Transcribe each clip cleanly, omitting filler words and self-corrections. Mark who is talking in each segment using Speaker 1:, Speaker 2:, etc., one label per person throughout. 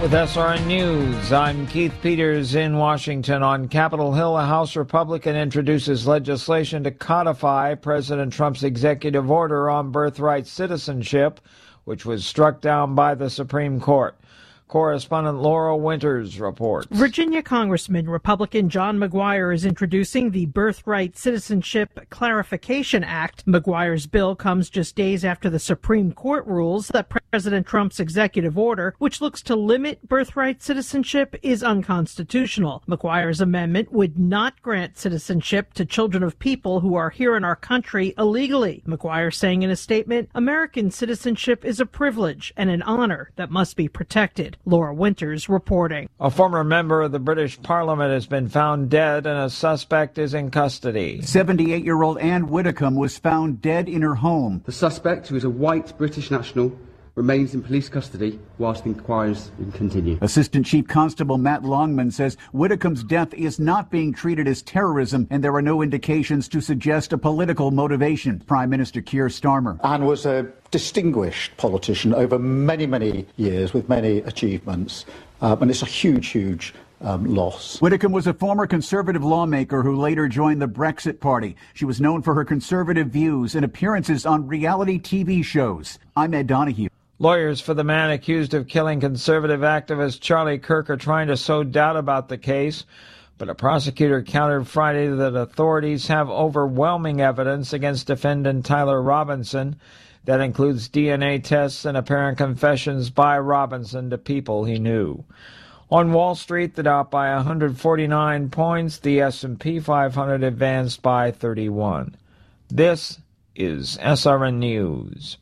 Speaker 1: With SRN News, I'm Keith Peters in Washington. On Capitol Hill, a House Republican introduces legislation to codify President Trump's executive order on birthright citizenship, which was struck down by the Supreme Court. Correspondent Laura Winters reports.
Speaker 2: Virginia Congressman Republican John McGuire is introducing the Birthright Citizenship Clarification Act. McGuire's bill comes just days after the Supreme Court rules that President Trump's executive order, which looks to limit birthright citizenship, is unconstitutional. McGuire's amendment would not grant citizenship to children of people who are here in our country illegally. McGuire saying in a statement, American citizenship is a privilege and an honor that must be protected. Laura Winters reporting.
Speaker 1: A former member of the British Parliament has been found dead and a suspect is in custody.
Speaker 3: 78-year-old Anne Widdecombe was found dead in her home.
Speaker 4: The suspect, who is a white British national, remains in police custody whilst the inquiries continue.
Speaker 3: Assistant Chief Constable Matt Longman says Widdecombe's death is not being treated as terrorism and there are no indications to suggest a political motivation. Prime Minister Keir Starmer.
Speaker 5: Anne was a distinguished politician over many, many years with many achievements, and it's a huge loss.
Speaker 3: Widdecombe was a former Conservative lawmaker who later joined the Brexit Party. She was known for her conservative views and appearances on reality TV shows. I'm Ed Donahue.
Speaker 1: Lawyers for the man accused of killing conservative activist Charlie Kirk are trying to sow doubt about the case, but a prosecutor countered Friday that authorities have overwhelming evidence against defendant Tyler Robinson. That includes DNA tests and apparent confessions by Robinson to people he knew. On Wall Street, the Dow by 149 points, the S&P 500 advanced by 31. This is SRN News.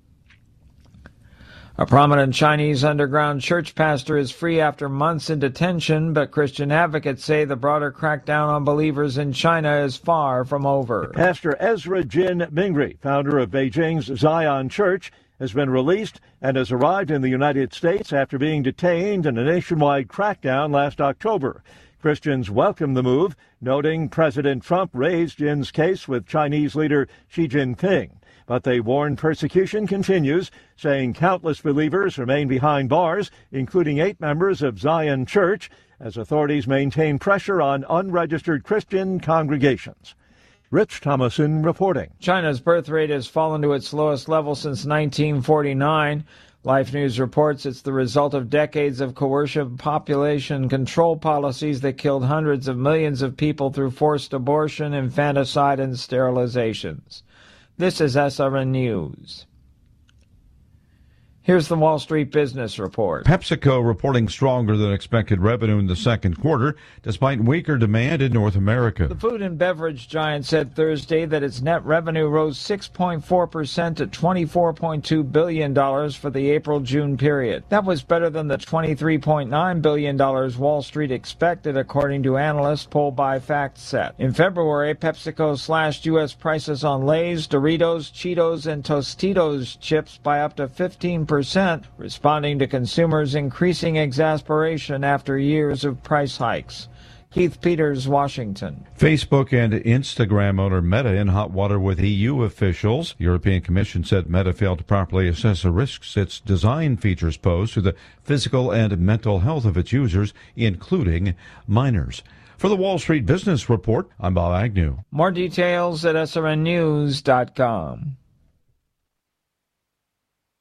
Speaker 1: A prominent Chinese underground church pastor is free after months in detention, but Christian advocates say the broader crackdown on believers in China is far from over.
Speaker 6: Pastor Ezra Jin Mingri, founder of Beijing's Zion Church, has been released and has arrived in the United States after being detained in a nationwide crackdown last October. Christians welcome the move, noting President Trump raised Jin's case with Chinese leader Xi Jinping. But they warn persecution continues, saying countless believers remain behind bars, including 8 members of Zion Church, as authorities maintain pressure on unregistered Christian congregations. Rich Thomason reporting.
Speaker 1: China's birth rate has fallen to its lowest level since 1949. Life News reports it's the result of decades of coercive population control policies that killed hundreds of millions of people through forced abortion, infanticide, and sterilizations. This is SRN News. Here's the Wall Street Business Report.
Speaker 7: PepsiCo reporting stronger than expected revenue in the second quarter, despite weaker demand in North America.
Speaker 1: The food and beverage giant said Thursday that its net revenue rose 6.4% to $24.2 billion for the April-June period. That was better than the $23.9 billion Wall Street expected, according to analysts polled by FactSet. In February, PepsiCo slashed U.S. prices on Lay's, Doritos, Cheetos, and Tostitos chips by up to 15%. Responding to consumers' increasing exasperation after years of price hikes. Keith Peters, Washington.
Speaker 7: Facebook and Instagram owner Meta in hot water with EU officials. The European Commission said Meta failed to properly assess the risks its design features pose to the physical and mental health of its users, including minors. For the Wall Street Business Report, I'm Bob Agnew.
Speaker 1: More details at srnnews.com.